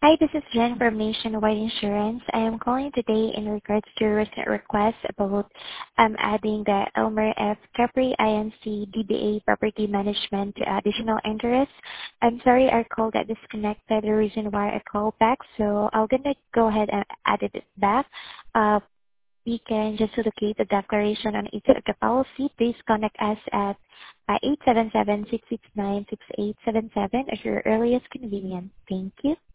Hi, this is Jen from Nationwide Insurance. I am calling today in regards to a recent request about adding the Elmer F. Capri Inc. DBA Property Management to additional interest. I'm sorry our call got disconnected, the reason why I called back, so I'm going to go ahead and add it back. We can just locate the declaration on each of the policy. Please contact us at 877-669-6877 at your earliest convenience. Thank you.